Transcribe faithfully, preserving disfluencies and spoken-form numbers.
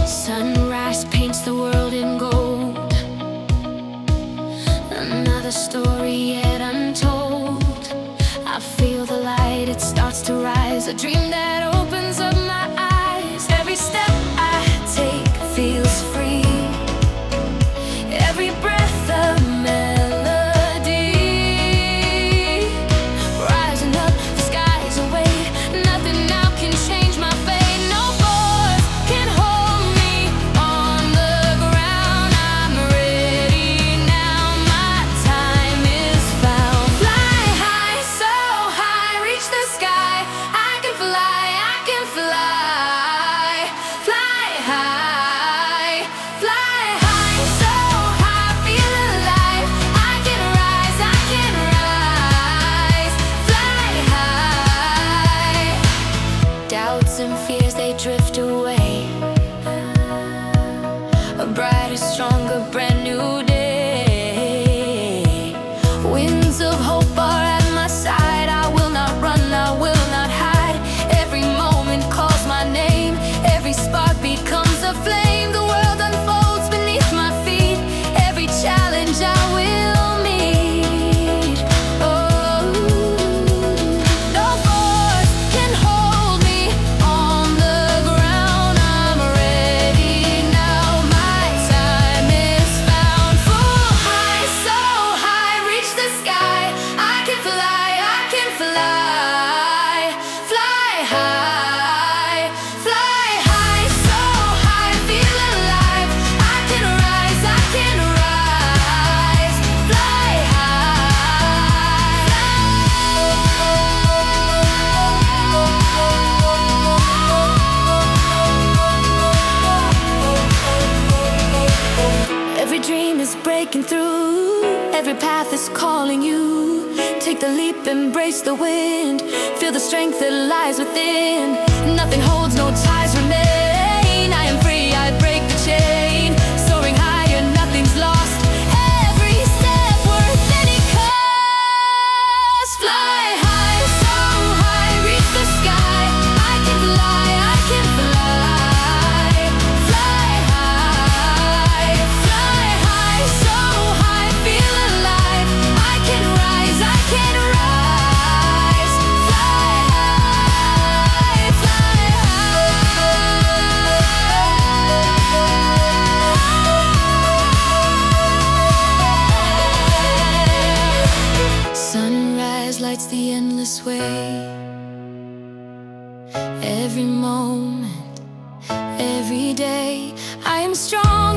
Sunrise paints the world in gold. Another story yet untold. I feel the light, it starts to rise. A dream that opens up my eyes. Every step I take feels free. Every breath a melody. Rising up, the skies away. Nothing now can change my fate. No force can hold me on the ground. I'm ready now, my time is found. Fly high, so high, reach the sky. I can fly, I can fly. Fly high, fly high, so high, feel alive. I can rise, I can rise. Fly high. Doubts and fears, they drift away. A brighter, stronger, brand new day. Winds of hope are at my side. I will not run, I will not hide. Every moment calls my name. Every spark becomes a flame. The world unfolds beneath my feet. Every challenge I will meet. Oh, no force can hold me on the ground. I'm ready now, my time is found. Full high, so high, reach the sky. I can fly, I can fly. Fly high, fly high, so high, feel alive. I can rise, I can rise. Fly high. Every dream is breaking through. Every path is calling you. Take the leap, embrace the wind. Feel the strength that lies within. Nothing holds, no ties remain. I am free, I break the chain. Soaring higher, nothing's lost. Every step worth any cost. Fly high, so high, reach the sky. I can fly, I can fly. Fly high, fly high, so high, feel alive. I can rise, I can rise. Fly high, fly high. Sunrise lights the endless way. Every moment, every day, I am strong.